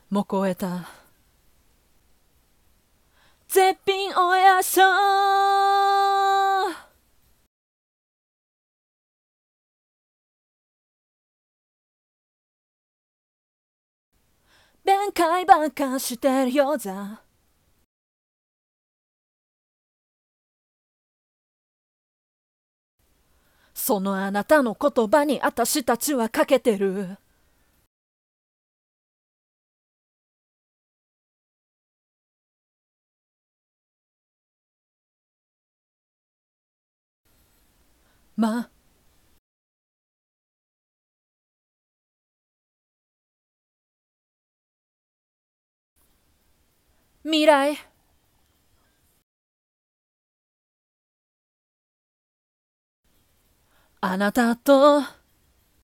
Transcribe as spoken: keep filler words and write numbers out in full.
もこえた絶品おやそ弁解ばっかしてるようざそのあなたの言葉に私たちはかけてるま未来あなたと